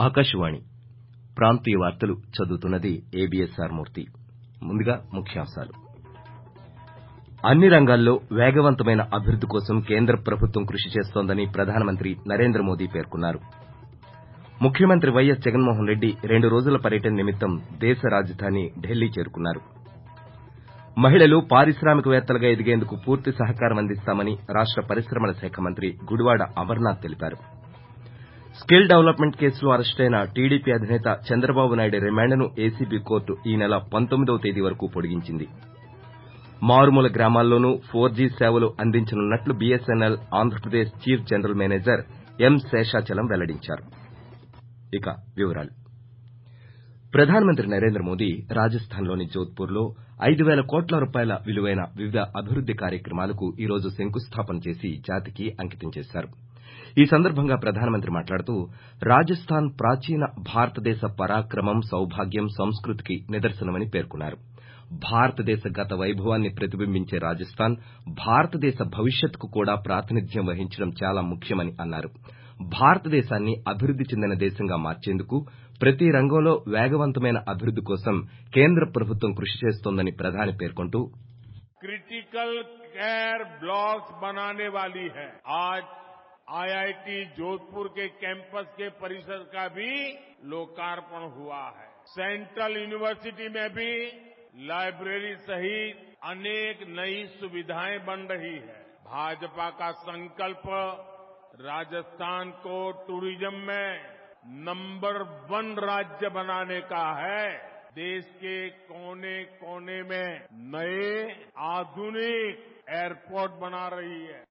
ఆకాశవాణి ప్రాంతీయ వార్తలు చదువుతున్నది ఏబిఎస్ఆర్ మూర్తి. ముందుగా ముఖ్యాంశాలు. అన్ని రంగాల్లో వేగవంతమైన అభివృద్ది కోసం కేంద్ర ప్రభుత్వం కృషి చేస్తోందని ప్రధానమంత్రి నరేంద్ర మోదీ పేర్కొన్నారు. ముఖ్యమంత్రి వైఎస్ జగన్మోహన్ రెడ్డి 2 రోజుల పర్యటన నిమిత్తం దేశ రాజధాని ఢిల్లీ చేరుకున్నారు. మహిళలు పారిశ్రామికవేత్తలుగా ఎదిగేందుకు పూర్తి సహకారం అందిస్తామని రాష్ట పరిశ్రమల శాఖ మంత్రి గుడివాడ అమర్నాథ్ తెలిపారు. స్కిల్ డెవలప్మెంట్ కేసులో అరెస్టైన టీడీపీ అధినేత చంద్రబాబు నాయుడు రిమాండ్ను ఏసీబీ కోర్టు ఈ నెల 19వ తేదీ వరకు పొడిగించింది. మారుమూల గ్రామాల్లోనూ 4G సేవలు అందించనున్నట్లు BSNL Andhra Pradesh chief general manager M Seshachalam వెల్లడించారు. ఇక వివరాలు. ప్రధానమంత్రి నరేంద్ర మోదీ రాజస్థాన్లోని జోధ్పూర్లో 5,000 కోట్ల రూపాయల విలువైన వివిధ అభివృద్ది కార్యక్రమాలకు ఈ రోజు శంకుస్థాపన చేసి జాతికి అంకితం చేశారు. ఈ సందర్భంగా ప్రధానమంత్రి మాట్లాడుతూ రాజస్థాన్ ప్రాచీన భారతదేశ పరాక్రమం, సౌభాగ్యం, సంస్కృతికి నిదర్శనమని పేర్కొన్నారు. భారతదేశ గత వైభవాన్ని ప్రతిబింబించే రాజస్థాన్ భారతదేశ భవిష్యత్తుకు కూడా ప్రాతినిధ్యం వహించడం చాలా ముఖ్యమని అన్నారు. భారతదేశాన్ని అభివృద్ది చెందిన దేశంగా మార్చేందుకు ప్రతి రంగంలో వేగవంతమైన అభివృద్ది కోసం కేంద్ర ప్రభుత్వం కృషి చేస్తోందని ప్రధాని పేర్కొంటూ క్రిటికల్ కేర్ ब्लॉक्स बनाने वाली है। आज आईआईटी जोधपुर के कैंपस के परिसर का भी लोकार्पण हुआ है। सेंट्रल यूनिवर्सिटी में भी लाइब्रेरी सहित अनेक नई सुविधाएं बन रही है। भाजपा का संकल्प राजस्थान को टूरिज्म में नंबर 1 राज्य बनाने का है। देश के कोने कोने में नए आधुनिक एयरपोर्ट बना रही है।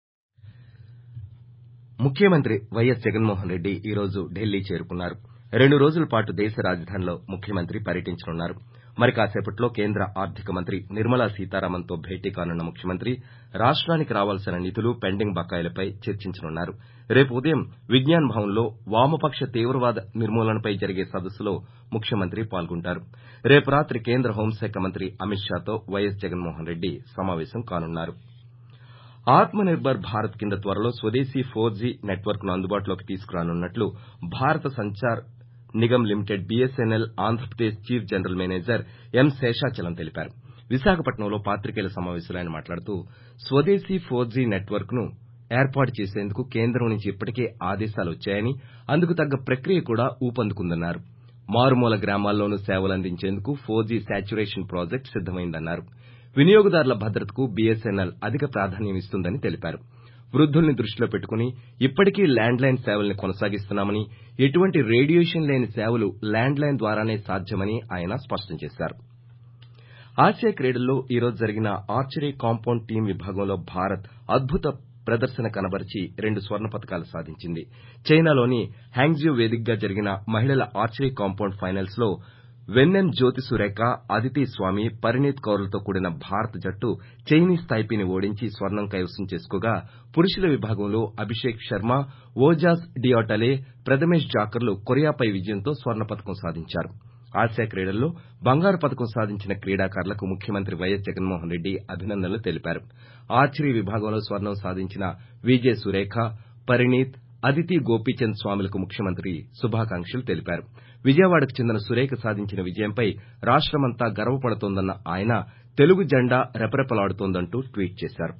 ముఖ్యమంత్రి వైఎస్ జగన్మోహన్ రెడ్డి ఈ రోజు ఢిల్లీ చేరుకున్నారు. 2 రోజుల పాటు దేశ రాజధానిలో ముఖ్యమంత్రి పర్యటించనున్నారు. మరి కాసేపట్లో కేంద్ర ఆర్థిక మంత్రి నిర్మలా సీతారామన్తో భేటీ కానున్న ముఖ్యమంత్రి రాష్ట్రానికి రావాల్సిన నిధులు, పెండింగ్ బకాయిలపై చర్చించనున్నారు. రేపు ఉదయం విజ్ఞాన్ భవన్లో వామపక్ష తీవ్రవాద నిర్మూలనపై జరిగే సదస్సులో ముఖ్యమంత్రి పాల్గొంటారు. రేపు రాత్రి కేంద్ర హోంశాఖ మంత్రి అమిత్ షాతో వైఎస్ జగన్మోహన్ రెడ్డి సమావేశం కానున్నారు. ఆత్మ నిర్భర్ భారత్ కింద త్వరలో స్వదేశీ 4G నెట్వర్క్ ను అందుబాటులోకి తీసుకురానున్నట్లు Bharat Sanchar Nigam limited BSNL Andhra Pradesh chief general manager M Seshachalam తెలిపారు. విశాఖపట్నంలో పాత్రికేయుల సమావేశంలో ఆయన మాట్లాడుతూ స్వదేశీ 4G నెట్వర్క్ ను ఏర్పాటు చేసేందుకు కేంద్రం నుంచి ఇప్పటికే ఆదేశాలు వచ్చాయని, అందుకు తగ్గ ప్రక్రియ కూడా ఊపందుకుందన్నారు. మారుమూల గ్రామాల్లోనూ సేవలందించేందుకు 4G సాచ్యురేషన్ ప్రాజెక్టు సిద్దమైందన్నారు. వినియోగదారుల భద్రతకు బీఎస్ఎన్ఎల్ అధిక ప్రాధాన్యం ఇస్తుందని తెలిపారు. వృద్దుల్ని దృష్టిలో పెట్టుకుని ఇప్పటికీ ల్యాండ్ లైన్ సేవల్ని కొనసాగిస్తున్నామని, ఎటువంటి రేడియేషన్ లేని సేవలు ల్యాండ్ లైన్ ద్వారానే సాధ్యమని ఆయన స్పష్టం చేశారు. ఆసియా క్రీడల్లో ఈ రోజు జరిగిన ఆర్చరీ కాంపౌండ్ టీం విభాగంలో భారత్ అద్భుత ప్రదర్శన కనబరిచి 2 స్వర్ణ పతకాలు సాధించింది. చైనాలోని హ్యాంగ్జ్యూ వేదికగా జరిగిన మహిళల ఆర్చరీ కాంపౌండ్ ఫైనల్స్ లో వెన్నెం జ్యోతి సురేఖ, అదితి స్వామి, పరిణీత్ కౌర్లతో కూడిన భారత జట్టు చైనీస్ తైపీని ఓడించి స్వర్ణం కైవసం చేసుకోగా, పురుషుల విభాగంలో అభిషేక్ శర్మ, ఓజాస్ డియాటలే, ప్రథమేష్ జాకర్లు కొరియాపై విజయంతో స్వర్ణ పతకం సాధించారు. ఆసియా క్రీడల్లో బంగారు పతకం సాధించిన క్రీడాకారులకు ముఖ్యమంత్రి వైఎస్ జగన్మోహన్ రెడ్డి అభినందనలు తెలిపారు. ఆర్చరీ విభాగంలో స్వర్ణం సాధించిన విజే సురేఖ, పరిణీత్, అదితి గోపీచంద్ స్వాములకు ముఖ్యమంత్రి శుభాకాంక్షలు తెలిపారు. విజయవాడకు చెందిన సురేఖ సాధించిన విజయంపై రాష్టమంతా గర్వపడుతోందన్న ఆయన తెలుగు జెండా రెపరెపలాడుతోందంటూ ట్వీట్ చేశారు.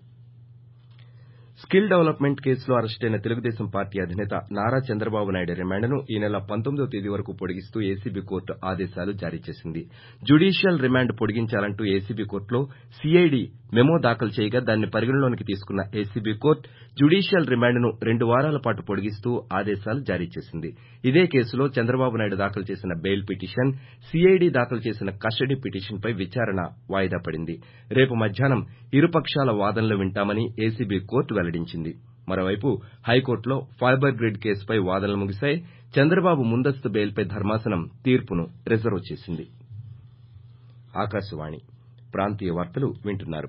స్కిల్ డెవలప్మెంట్ కేసులో అరెస్టైన తెలుగుదేశం పార్టీ అధినేత నారా చంద్రబాబు నాయుడు రిమాండ్ను ఈ నెల 19వ తేదీ వరకు పొడిగిస్తూ ఏసీబీ కోర్టు ఆదేశాలు జారీ చేసింది. జ్యుడీషియల్ రిమాండ్ పొడిగించాలంటూ ఏసీబీ కోర్టులో సీఐడీ మెమో దాఖలు చేయగా దాన్ని పరిగణలోకి తీసుకున్న ఏసీబీ కోర్టు జ్యుడీషియల్ రిమాండ్ను 2 వారాల పాటు పొడిగిస్తూ ఆదేశాలు జారీ చేసింది. ఇదే కేసులో చంద్రబాబు నాయుడు దాఖలు చేసిన బెయిల్ పిటిషన్, సీఐడీ దాఖలు చేసిన కస్టడీ పిటిషన్పై విచారణ వాయిదా పడింది. రేపు మధ్యాహ్నం ఇరుపక్షాల వాదనలు వింటామని ఏసీబీ కోర్టు వెల్లడించింది. మరోవైపు హైకోర్టులో ఫైబర్ గ్రిడ్ కేసుపై వాదనలు ముగిశాయి. చంద్రబాబు ముందస్తు బెయిల్పై ధర్మాసనం తీర్పును రిజర్వ్ చేసింది. ఆకాశవాణి ప్రాంతీయ వార్తలు వింటున్నారు.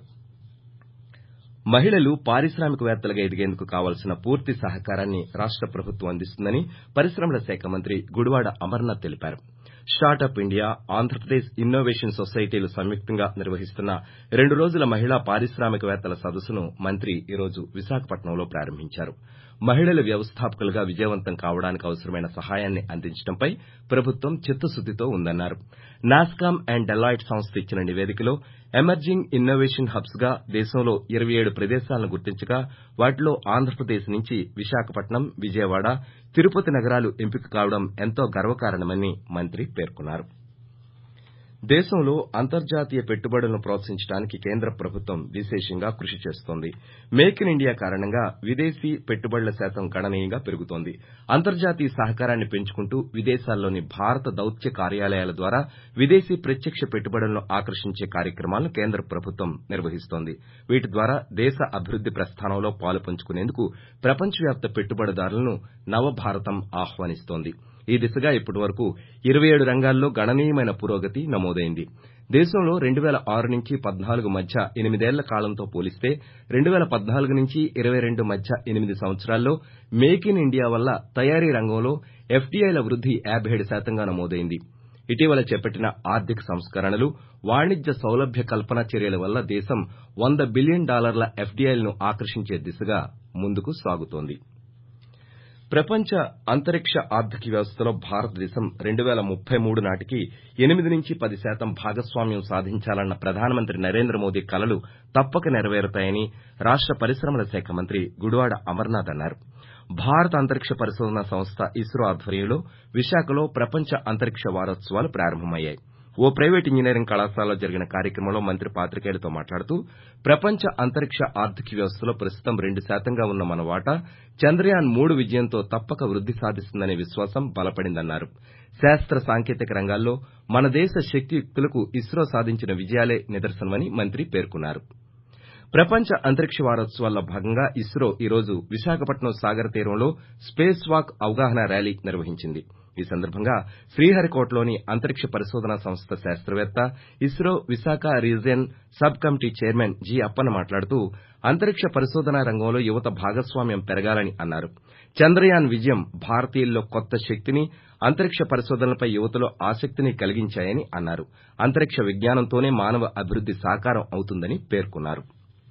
మహిళలు పారిశ్రామికవేత్తలుగా ఎదిగేందుకు కావాల్సిన పూర్తి సహకారాన్ని రాష్ట ప్రభుత్వం అందిస్తుందని పరిశ్రమల శాఖ మంత్రి గుడివాడ అమర్నాథ్ తెలిపారు. స్టార్టప్ ఇండియా, ఆంధ్రప్రదేశ్ ఇన్నోవేషన్ సొసైటీలు సంయుక్తంగా నిర్వహిస్తున్న 2 రోజుల మహిళా పారిశ్రామికవేత్తల సదస్సును మంత్రి ఈ రోజు విశాఖపట్నంలో ప్రారంభించారు. మహిళలు వ్యవస్థాపకులుగా విజయవంతం కావడానికి అవసరమైన సహాయాన్ని అందించడంపై ప్రభుత్వం చిత్తశుద్దితో ఉందన్నారు. నాస్కామ్ అండ్ డెలాయిట్ సంస్థ ఇచ్చిన నివేదికలో ఎమర్జింగ్ ఇన్నోవేషన్ హబ్స్ గా దేశంలో 27 ప్రదేశాలను గుర్తించగా వాటిలో ఆంధ్రప్రదేశ్ నుంచి విశాఖపట్నం, విజయవాడ, తిరుపతి నగరాలు ఎంపిక కావడం ఎంతో గర్వకారణమని మంత్రి పేర్కొన్నారు. దేశంలో అంతర్జాతీయ పెట్టుబడులను ప్రోత్సహించడానికి కేంద్ర ప్రభుత్వం విశేషంగా కృషి చేస్తోంది. మేక్ ఇన్ ఇండియా కారణంగా విదేశీ పెట్టుబడుల శాతం గణనీయంగా పెరుగుతోంది. అంతర్జాతీయ సహకారాన్ని పెంచుకుంటూ విదేశాల్లోని భారత దౌత్య కార్యాలయాల ద్వారా విదేశీ ప్రత్యక్ష పెట్టుబడులను ఆకర్షించే కార్యక్రమాలను కేంద్ర ప్రభుత్వం నిర్వహిస్తోంది. వీటి ద్వారా దేశ అభివృద్ది ప్రస్థానంలో పాలు పంచుకునేందుకు ప్రపంచవ్యాప్త పెట్టుబడిదారులను నవభారతం ఆహ్వానిస్తోంది. ఈ దిశగా ఇప్పటివరకు 27 రంగాల్లో గణనీయమైన పురోగతి నమోదైంది. దేశంలో 2006 నుంచి 14 మధ్య 8 ఏళ్ల కాలంతో పోలిస్తే 2014 నుంచి 22 మధ్య 8 సంవత్సరాల్లో మేక్ ఇన్ ఇండియా వల్ల తయారీ రంగంలో ఎఫ్డీఐల వృద్ది 57% నమోదైంది. ఇటీవల చేపట్టిన ఆర్థిక సంస్కరణలు, వాణిజ్య సౌలభ్య కల్పన చర్యల వల్ల దేశం $100 బిలియన్ ఎఫ్డీఐలను ఆకర్షించే దిశగా ముందుకు సాగుతోంది. ప్రపంచ అంతరిక్ష ఆర్థిక వ్యవస్థలో భారతదేశం 2033 నాటికి 8 నుంచి 10% భాగస్వామ్యం సాధించాలన్న ప్రధానమంత్రి నరేంద్ర మోదీ కలలు తప్పక నెరవేరుతాయని రాష్ట పరిశ్రమల శాఖ మంత్రి గుడివాడ అమర్నాథ్ అన్నారు. భారత అంతరిక్ష పరిశోధనా సంస్థ ఇస్రో ఆధ్వర్యంలో విశాఖలో ప్రపంచ అంతరిక్ష వారోత్సవాలు ప్రారంభమయ్యాయి. ఓ ప్రైవేటు ఇంజనీరింగ్ కళాశాలలో జరిగిన కార్యక్రమంలో మంత్రి పాత్రికేయులతో మాట్లాడుతూ ప్రపంచ అంతరిక్ష ఆర్థిక వ్యవస్థలో ప్రస్తుతం 2%గా ఉన్న మన వాటా చంద్రయాన్ 3 విజయంతో తప్పక వృద్ది సాధిస్తుందనే విశ్వాసం బలపడిందన్నారు. శాస్త్ర సాంకేతిక రంగాల్లో మన దేశ శక్తియుక్తులకు ఇస్రో సాధించిన విజయాలే నిదర్శనమని మంత్రి పేర్కొన్నారు. ప్రపంచ అంతరిక్ష వారోత్సవాల్లో భాగంగా ఇస్రో ఈ రోజు విశాఖపట్నం సాగర తీరంలో స్పేస్ వాక్ అవగాహన ర్యాలీ నిర్వహించింది. ఈ సందర్భంగా శ్రీహరికోటలోని అంతరిక్ష పరిశోధనా సంస్థ శాస్త్రవేత్త, ISRO Visakha region sub committee chairman G Appanna మాట్లాడుతూ అంతరిక్ష పరిశోధనా రంగంలో యువత భాగస్వామ్యం పెరగాలని అన్నారు. చంద్రయాన్ విజయం భారతీయుల్లో కొత్త శక్తిని, అంతరిక్ష పరిశోధనలపై యువతలో ఆసక్తిని కలిగించాయని అన్నారు. అంతరిక్ష విజ్ఞానంతోనే మానవ అభివృద్ది సాకారం అవుతుందని పేర్కొన్నారు.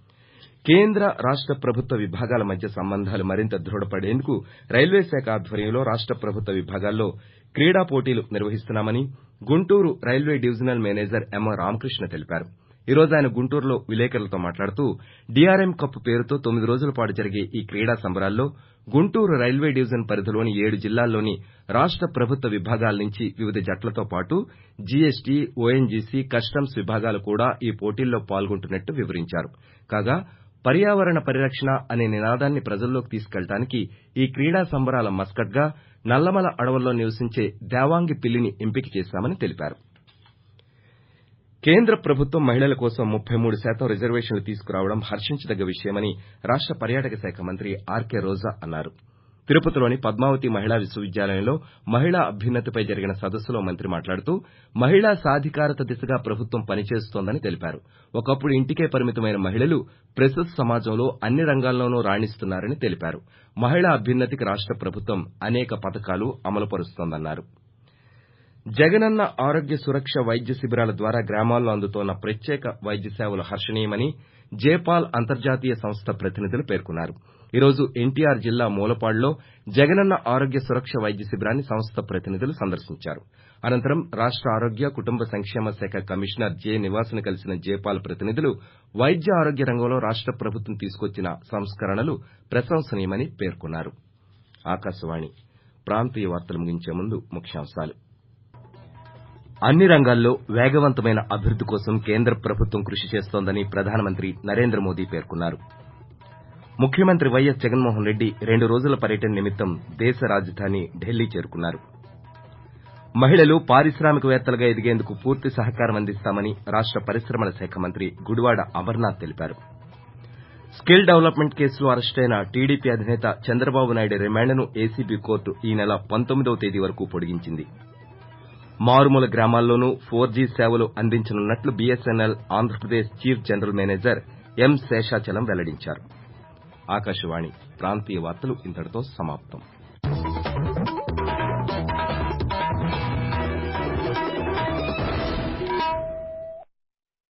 కేంద్ర రాష్ట ప్రభుత్వ విభాగాల మధ్య సంబంధాలు మరింత దృఢపడేందుకు రైల్వే శాఖ ఆధ్వర్యంలో రాష్ట ప్రభుత్వ విభాగాల్లో క్రీడా పోటీలు నిర్వహిస్తున్నామని Guntur railway divisional manager M Ramakrishna తెలిపారు. ఈ రోజు ఆయన గుంటూరులో విలేకరులతో మాట్లాడుతూ డీఆర్ఎం కప్ పేరుతో 9 రోజుల పాటు జరిగే ఈ క్రీడా సంబరాల్లో గుంటూరు రైల్వే డివిజన్ పరిధిలోని 7 జిల్లాల్లోని రాష్ట ప్రభుత్వ విభాగాల నుంచి వివిధ జట్లతో పాటు జీఎస్టీ, ఓఎన్జీసీ, కస్టమ్స్ విభాగాలు కూడా ఈ పోటీల్లో పాల్గొంటున్నట్టు వివరించారు. కాగా పర్యావరణ పరిరక్షణ అనే నినాదాన్ని ప్రజల్లోకి తీసుకెళ్లడానికి ఈ క్రీడా సంబరాల మస్కట్ గా నల్లమల అడవుల్లో నివసించే దేవాంగి పిల్లిని ఎంపిక చేశామని తెలిపారు. కేంద్ర ప్రభుత్వం మహిళల కోసం 33% రిజర్వేషన్లు తీసుకురావడం హర్షించదగ్గ విషయమని రాష్ట పర్యాటక శాఖ మంత్రి ఆర్కే రోజా అన్నారు. తిరుపతిలోని పద్మావతి మహిళా విశ్వవిద్యాలయంలో మహిళా అభ్యున్నతిపై జరిగిన సదస్సులో మంత్రి మాట్లాడుతూ మహిళా సాధికారత దిశగా ప్రభుత్వం పనిచేస్తోందని తెలిపారు. ఒకప్పుడు ఇంటికే పరిమితమైన మహిళలు ప్రస్తుత సమాజంలో అన్ని రంగాల్లోనూ రాణిస్తున్నారని తెలిపారు. మహిళా అభ్యున్నతికి రాష్ట ప్రభుత్వం అనేక పథకాలు అమలుపరుస్తోందన్నారు. జగనన్న ఆరోగ్య సురక్ష వైద్య శిబిరాల ద్వారా గ్రామాల్లో అందుతోన్న ప్రత్యేక వైద్య సేవలు హర్షణీయమని జేపాల్ అంతర్జాతీయ సంస్థ ప్రతినిధులు పేర్కొన్నారు. ఈ రోజు ఎన్టీఆర్ జిల్లా మూలపాడులో జగనన్న ఆరోగ్య సురక్ష వైద్య శిబిరాన్ని సంస్థ ప్రతినిధులు సందర్శించారు. అనంతరం రాష్ట ఆరోగ్య కుటుంబ సంక్షేమ శాఖ కమిషనర్ జె నివాస్ను కలిసిన జేపాల్ ప్రతినిధులు వైద్య ఆరోగ్య రంగంలో రాష్ట ప్రభుత్వం తీసుకొచ్చిన సంస్కరణలు ప్రశంసనీయమని పేర్కొన్నారు. ఆకాశవాణి ప్రాంతీయ వార్తలు ముగించే ముందు ముఖ్యాంశాలు. అన్ని రంగాల్లో వేగవంతమైన అభివృద్ది కోసం కేంద్ర ప్రభుత్వం కృషి చేస్తోందని ప్రధానమంత్రి నరేంద్ర మోదీ పేర్కొన్నారు. ముఖ్యమంత్రి వైఎస్ జగన్మోహన్ రెడ్డి 2 రోజుల పర్యటన నిమిత్తం దేశ రాజధాని ఢిల్లీ చేరుకున్నారు. మహిళలు పారిశ్రామికవేత్తలుగా ఎదిగేందుకు పూర్తి సహకారం అందిస్తామని రాష్ట పరిశ్రమల శాఖ మంత్రి గుడివాడ అమర్నాథ్ తెలిపారు. స్కిల్ డెవలప్మెంట్ కేసులో అరెస్టైన టీడీపీ అధినేత చంద్రబాబు నాయుడు రిమాండ్ను ఏసీబీ కోర్టు ఈ నెల 19వ తేదీ వరకు పొడిగించింది. మారుమూల గ్రామాల్లోనూ 4G సేవలు అందించనున్నట్లు BSNL Andhra Pradesh chief general manager M Seshachalam వెల్లడించారు. ఆకాశవాణి ప్రాంతీయ వార్తలు ఇంతటితో సమాప్తం.